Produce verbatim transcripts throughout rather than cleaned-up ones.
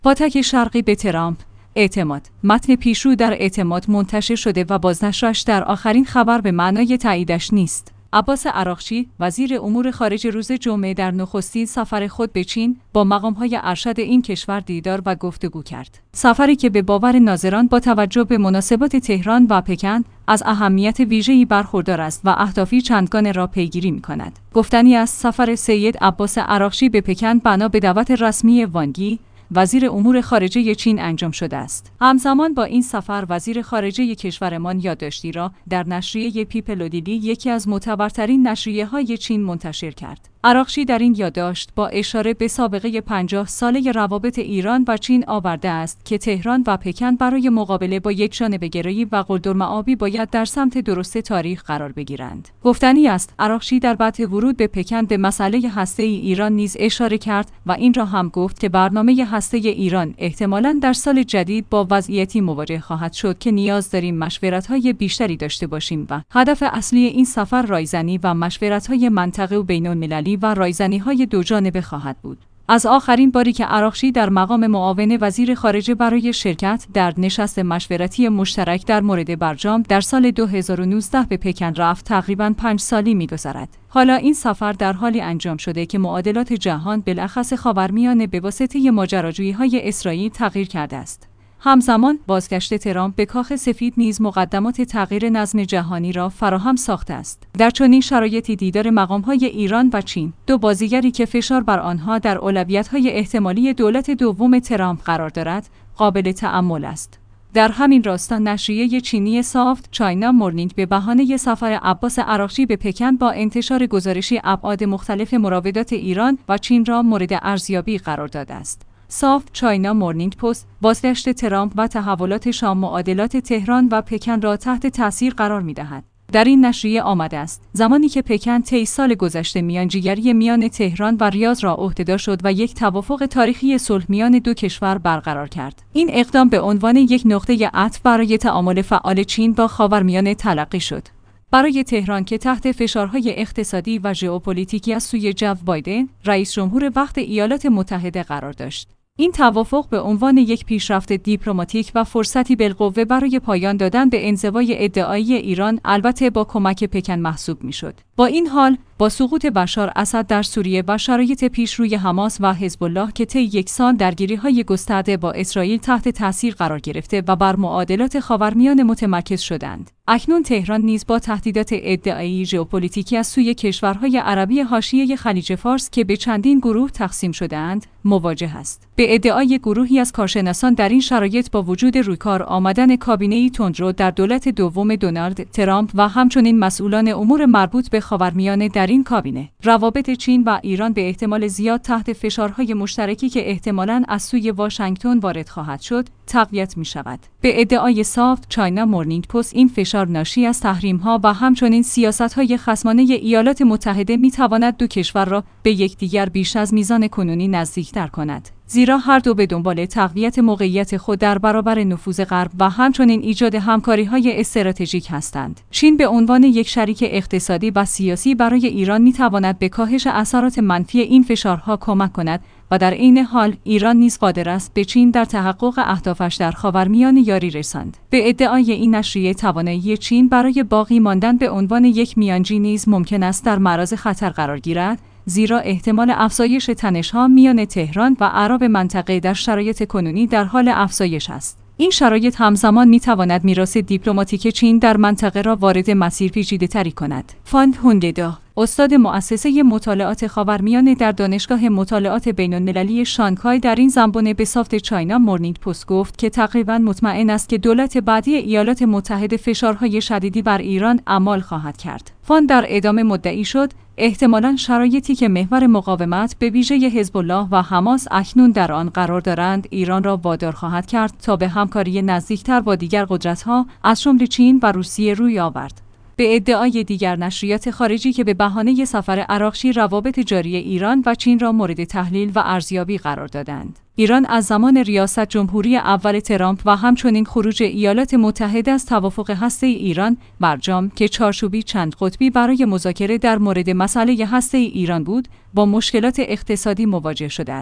پاتک شرقی به ترامپ. اعتماد. متن پیشرو در اعتماد منتشر شده و بازنشرش در آخرین خبر به معنای تاییدش نیست. عباس عراقچی، وزیر امور خارجه روز جمعه در نخستین سفر خود به چین با مقام‌های ارشد این کشور دیدار و گفتگو کرد. سفری که به باور ناظران با توجه به مناسبات تهران و پکن از اهمیت ویژه‌ای برخوردار است و اهدافی چندگانه را پیگیری می‌کند. گفتنی است سفر سید عباس عراقچی به پکن بنا به دعوت رسمی وان یی، وزیر امور خارجه چین انجام شده است. همزمان با این سفر وزیر خارجه کشورمان یادداشتی را در نشریه پیپل دیلی، یکی از معتبرترین نشریه‌های چین، منتشر کرد. عراقچی در این یادداشت با اشاره به سابقه پنجاه ساله روابط ایران و چین آورده است که تهران و پکن برای مقابله با یکجانبه‌گرایی و قلدرمآبی باید در سمت درست تاریخ قرار بگیرند. گفتنی است عراقچی در بعد ورود به پکن به مسئله هسته‌ای ایران نیز اشاره کرد و این را هم گفت که برنامه هسته ایران احتمالاً در سال جدید با وضعیتی مواجه خواهد شد که نیاز داریم مشورت‌های بیشتری داشته باشیم و هدف اصلی این سفر رایزنی و مشورت‌های منطقه و بین‌المللی و رایزنی‌های دوجانبه خواهد بود. از آخرین باری که عراقچی در مقام معاون وزیر خارجه برای شرکت در نشست مشورتی مشترک در مورد برجام در سال دو هزار و نوزده به پکن رفت تقریباً پنج سالی می‌گذرد. حالا این سفر در حالی انجام شده که معادلات جهان بالاخص خاورمیانه به واسطه ماجراجویی‌های اسرائیل تغییر کرده است. همزمان بازگشت ترامپ به کاخ سفید نیز مقدمات تغییر نظم جهانی را فراهم ساخته است. در چنین شرایطی دیدار مقام‌های ایران و چین، دو بازیگری که فشار بر آنها در اولویت‌های احتمالی دولت دوم ترامپ قرار دارد، قابل تأمل است. در همین راستا نشریه چینی سافت چاینا مورنینگ به بهانه سفر عباس عراقچی به پکن با انتشار گزارشی ابعاد مختلف مراودات ایران و چین را مورد ارزیابی قرار داده است. سافت چاینا مورنینگ پست بازگشت ترامپ و تحولات شام معادلات تهران و پکن را تحت تاثیر قرار می‌دهد. در این نشریه آمده است زمانی که پکن طی سال گذشته میانجیگری میان تهران و ریاض را عهده‌دار شد و یک توافق تاریخی صلح میان دو کشور برقرار کرد. این اقدام به عنوان یک نقطه عطف برای تعامل فعال چین با خاورمیانه تلقی شد. برای تهران که تحت فشارهای اقتصادی و ژئوپلیتیکی از سوی جو بایدن، رئیس جمهور وقت ایالات متحده قرار داشت. این توافق به عنوان یک پیشرفت دیپلماتیک و فرصتی بالقوه برای پایان دادن به انزوای ادعایی ایران، البته با کمک پکن، محسوب می‌شد. با این حال، با سقوط بشار اسد در سوریه و شرایط پیشروی حماس و حزب الله که طی یک سال درگیری‌های گسترده با اسرائیل تحت تاثیر قرار گرفته و بر معادلات خاورمیانه متمرکز شدند، اکنون تهران نیز با تهدیدات ادعایی ژئوپلیتیکی از سوی کشورهای عربی حاشیه خلیج فارس که به چندین گروه تقسیم شده‌اند مواجه است. به ادعای گروهی از کارشناسان در این شرایط با وجود رویکار آمدن کابینه‌ای تندرو در دولت دوم دونالد ترامپ و همچنین مسئولان امور مربوط به خاورمیانه در این کابینه، روابط چین و ایران به احتمال زیاد تحت فشارهای مشترکی که احتمالاً از سوی واشنگتن وارد خواهد شد تقویت می شود. به ادعای سافت چاینا مورنینگ پست این فشار ناشی از تحریم‌ها و همچنین سیاست‌های خصمانه ایالات متحده می تواند دو کشور را به یکدیگر بیش از میزان کنونی نزدیکتر کند، زیرا هر دو به دنبال تقویت موقعیت خود در برابر نفوذ غرب و همچنین ایجاد همکاری‌های استراتژیک هستند. چین به عنوان یک شریک اقتصادی و سیاسی برای ایران می تواند به کاهش اثرات منفی این فشارها کمک کند و در عین حال ایران نیز قادر است به چین در تحقق اهدافش در خاورمیانه یاری رساند. به ادعای این نشریه توانایی چین برای باقی ماندن به عنوان یک میانجی نیز ممکن است در معرض خطر قرار گیرد، زیرا احتمال افزایش تنش‌ها میان تهران و اعراب منطقه در شرایط کنونی در حال افزایش است. این شرایط همزمان می‌تواند میراث دیپلماتیک چین در منطقه را وارد مسیر پیچیده‌تری کند. فان هونددا، استاد مؤسسه مطالعات خاورمیانه در دانشگاه مطالعات بین‌المللی شانگهای، در این زمانه به سافت چاینا مورنینگ پست گفت که تقریباً مطمئن است که دولت بعدی ایالات متحده فشارهای شدیدی بر ایران اعمال خواهد کرد. فان در ادامه مدعی شد احتمالاً شرایطی که محور مقاومت به ویژه حزب الله و حماس اکنون در آن قرار دارند، ایران را وادار خواهد کرد تا به همکاری نزدیکتر با دیگر قدرت‌ها از جمله چین و روسیه روی آورد. به ادعای دیگر نشریات خارجی که به بهانه سفر عراقچی روابط جاری ایران و چین را مورد تحلیل و ارزیابی قرار دادند. ایران از زمان ریاست جمهوری اول ترامپ و همچنین خروج ایالات متحده از توافق هسته‌ای ایران برجام که چارچوبی چند قطبی برای مذاکره در مورد مسئله هسته‌ای ایران بود، با مشکلات اقتصادی مواجه شده است.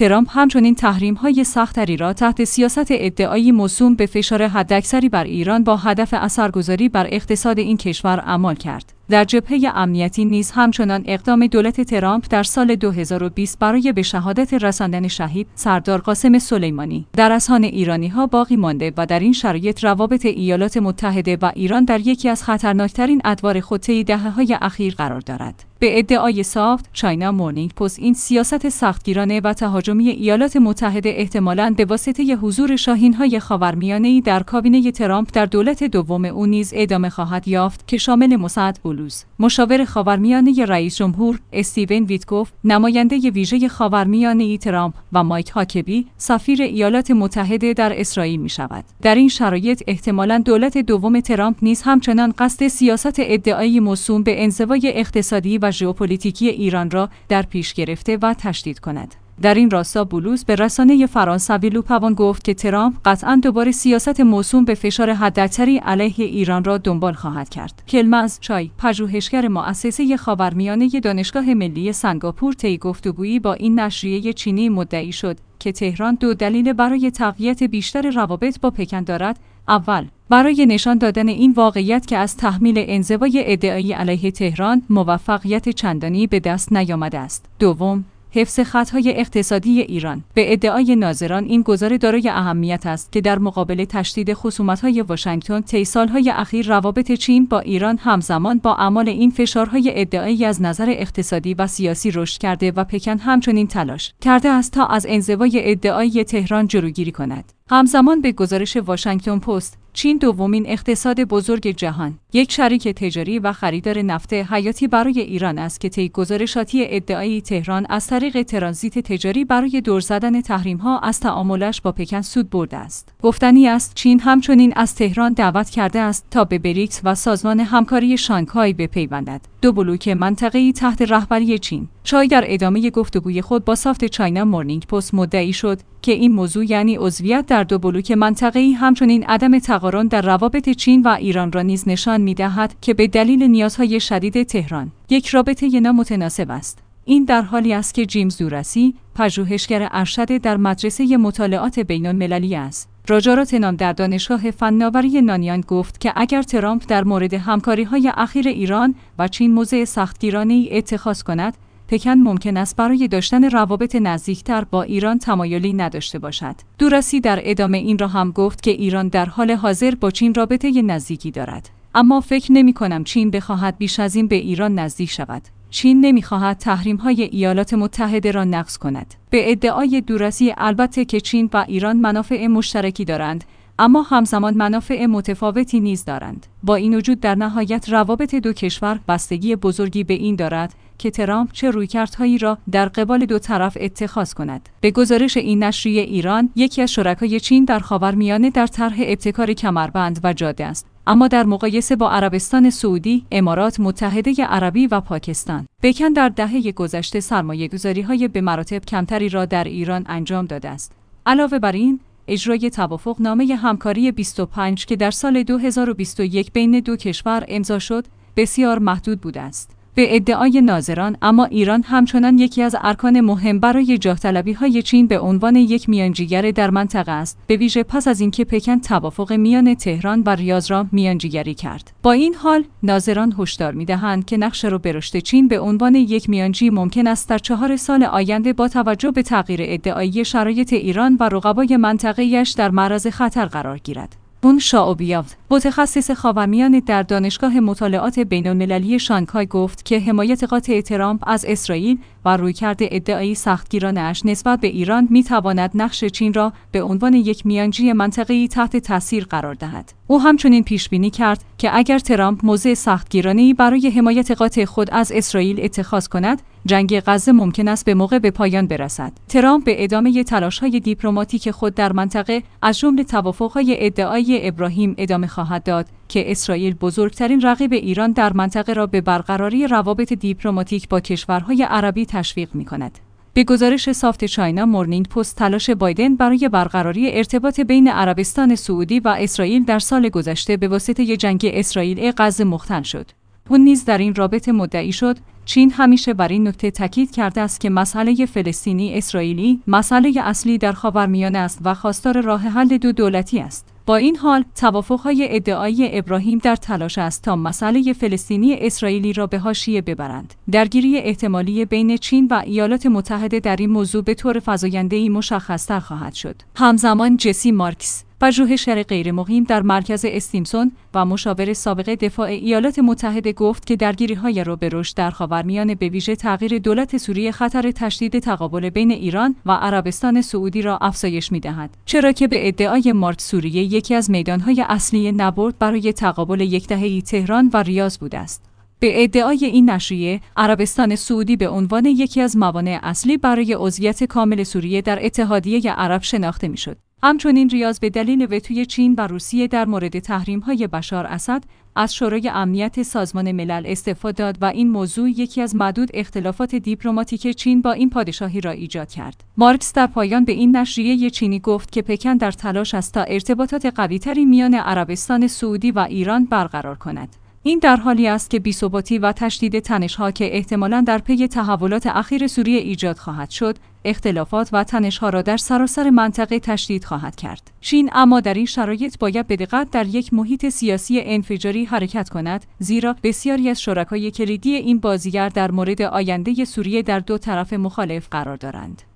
ترامپ همچنین تحریم‌های سخت‌تری را تحت سیاست ادعایی موسوم به فشار حداکثری بر ایران با هدف اثرگذاری بر اقتصاد این کشور اعمال کرد. در جبهه امنیتی نیز همچنان اقدام دولت ترامپ در سال دو هزار و بیست برای به شهادت رساندن شهید سردار قاسم سلیمانی در اذهان ایرانی‌ها باقی مانده و در این شرایط روابط ایالات متحده و ایران در یکی از خطرناکترین ادوار خود طی دهه‌های اخیر قرار دارد. به ادعای سافت چاینا مورنینگ پست، این سیاست سختگیرانه و تهاجمی ایالات متحده احتمالاً به واسطه حضور شاهین‌های خاورمیانه‌ای در کابینه ترامپ در دولت دوم او نیز ادامه خواهد یافت که شامل مساعد بولوز، مشاور خاورمیانه رئیس جمهور، استیون ویتکوف، نماینده ویژه خاورمیانه ترامپ و مایک هاکبی، سفیر ایالات متحده در اسرائیل می‌شود. در این شرایط احتمالاً دولت دوم ترامپ نیز همچنان قصد سیاست ادعایی موسوم به انزوای اقتصادی و ژئوپلیتیکی ایران را در پیش گرفته و تشدید کند. در این راستا بولوز به رسانه فرانسوی لوپوان گفت که ترامپ قطعاً دوباره سیاست موسوم به فشار حداکثری علیه ایران را دنبال خواهد کرد. کلمز چای، پژوهشگر مؤسسه خاورمیانه دانشگاه ملی سنگاپور، طی گفتگویی با این نشریه چینی مدعی شد که تهران دو دلیل برای تقویت بیشتر روابط با پکن دارد. اول، برای نشان دادن این واقعیت که از تحمیل انزوای ادعایی علیه تهران موفقیت چندانی به دست نیامده است. دوم، حفظ خطهای اقتصادی ایران. به ادعای ناظران این گزاره دارای اهمیت است که در مقابل تشدید خصومت‌های واشنگتن طی سال‌های اخیر روابط چین با ایران همزمان با اعمال این فشارهای ادعایی از نظر اقتصادی و سیاسی رشد کرده و پکن همچنین تلاش کرده است تا از انزوای ادعایی تهران جلوگیری کند. همزمان به گزارش واشنگتن پست، چین دومین اقتصاد بزرگ جهان، یک شریک تجاری و خریدار نفت حیاتی برای ایران است که طی گزارشاتی ادعایی تهران از طریق ترانزیت تجاری برای دور زدن تحریم‌ها از تعاملش با پکن سود برده است. گفتنی است چین همچنین از تهران دعوت کرده است تا به بریکس و سازمان همکاری شانگهای بپیوندد، دو بلوک منطقه‌ای تحت رهبری چین. چای در ادامه گفتگوی خود با سافت چاینا مورنینگ پست مدعی شد که این موضوع یعنی عضویت در دو بلوک منطقه‌ای همچنین عدم تقارن در روابط چین و ایران را نیز نشان می‌دهد که به دلیل نیازهای شدید تهران یک رابطه نامتناسب است. این در حالی است که جیمز دورسی، پژوهشگر ارشد در مدرسه مطالعات بین‌المللی است، راجارات نام در دانشگاه فناوری نانیان گفت که اگر ترامپ در مورد همکاری‌های اخیر ایران و چین موضع سختگیرانه‌ای اتخاذ کند، پکن ممکن است برای داشتن روابط نزدیکتر با ایران تمایلی نداشته باشد. دورسی در ادامه این را هم گفت که ایران در حال حاضر با چین رابطه نزدیکی دارد، اما فکر نمی کنم چین بخواهد بیش از این به ایران نزدیک شود. چین نمی‌خواهد تحریم‌های ایالات متحده را نقض کند. به ادعای دورسی البته که چین و ایران منافع مشترکی دارند، اما همزمان منافع متفاوتی نیز دارند. با این وجود در نهایت روابط دو کشور بستگی بزرگی به این دارد که ترامپ چه رویکردهایی را در قبال دو طرف اتخاذ کند. به گزارش این نشریه، ایران یکی از شرکای چین در خاورمیانه در طرح ابتکار کمربند و جاده است، اما در مقایسه با عربستان سعودی، امارات متحده عربی و پاکستان، پکن در دهه گذشته سرمایه‌گذاری‌های به مراتب کمتری را در ایران انجام داده است. علاوه بر این، اجرای توافقنامه همکاری بیست و پنج که در سال دو هزار و بیست و یک بین دو کشور امضا شد، بسیار محدود بوده است. به ادعای ناظران، اما ایران همچنان یکی از ارکان مهم برای جاه‌طلبی‌های چین به عنوان یک میانجیگر در منطقه است، به ویژه پس از اینکه پکن توافق میان تهران و ریاض را میانجیگری کرد. با این حال، ناظران هشدار می‌دهند که نقش رو به رشد چین به عنوان یک میانجی ممکن است در چهار سال آینده با توجه به تغییر ادعایی شرایط ایران و رقبای منطقه‌ایش در معرض خطر قرار گیرد. بون شاوبیاف، متخصص خاورمیانه در دانشگاه مطالعات بین‌المللی شانگهای، گفت که حمایت قاطع ترامپ از اسرائیل و رویکرد ادعایی سختگیرانه‌اش نسبت به ایران می‌تواند نقش چین را به عنوان یک میانجی منطقه‌ای تحت تاثیر قرار دهد. او همچنین پیش‌بینی کرد که اگر ترامپ موضع سختگیرانه‌ای برای حمایت قاطع خود از اسرائیل اتخاذ کند، جنگ غزه ممکن است به موقع به پایان برسد. ترامپ به ادامه تلاش‌های دیپلماتیک خود در منطقه، از جمله توافق‌های ادعایی ابراهیم، ادامه خواهد داد که اسرائیل بزرگترین رقیب ایران در منطقه را به برقراری روابط دیپلماتیک با کشورهای عربی تشویق می‌کند. به گزارش سافت چاینا مورنینگ پست، تلاش بایدن برای برقراری ارتباط بین عربستان سعودی و اسرائیل در سال گذشته به واسطه جنگ اسرائیل غزه مختل شد. او نیز در این رابطه مدعی شد چین همیشه بر این نکته تاکید کرده است که مسئله فلسطینی اسرائیلی مسئله اصلی در خاورمیانه است و خواستار راه حل دو دولتی است. با این حال، توافق‌های ادعایی ابراهیم در تلاش است تا مسئله فلسطینی اسرائیلی را به حاشیه ببرند. درگیری احتمالی بین چین و ایالات متحده در این موضوع به طور فزاینده‌ای مشخص‌تر خواهد شد. همزمان جسی مارکس، پژوهشگر غیرمقیم در مرکز استیمسون و مشاور سابق دفاع ایالات متحده گفت که درگیری‌های رو به رشد در خاورمیانه به ویژه تغییر دولت سوریه خطر تشدید تقابل بین ایران و عربستان سعودی را افزایش می‌دهد، چرا که به ادعای مارکس سوریه یکی از میدان‌های اصلی نبرد برای تقابل یک دهه‌ای تهران و ریاض بوده است. به ادعای این نشریه، عربستان سعودی به عنوان یکی از موانع اصلی برای عضویت کامل سوریه در اتحادیه عرب شناخته می‌شد. همچنین ریاض به دلیل وتوی چین و روسیه در مورد تحریم‌های بشار اسد از شورای امنیت سازمان ملل استعفا داد و این موضوع یکی از معدود اختلافات دیپلماتیک چین با این پادشاهی را ایجاد کرد. مارکس در پایان به این نشریه چینی گفت که پکن در تلاش است تا ارتباطات قوی‌تری میان عربستان سعودی و ایران برقرار کند. این در حالی است که بی‌ثباتی و تشدید تنش‌ها که احتمالاً در پی تحولات اخیر سوریه ایجاد خواهد شد، اختلافات و تنش‌ها را در سراسر منطقه تشدید خواهد کرد. چین اما در این شرایط باید به دقت در یک محیط سیاسی انفجاری حرکت کند، زیرا بسیاری از شرکای کلیدی این بازیگر در مورد آینده سوریه در دو طرف مخالف قرار دارند.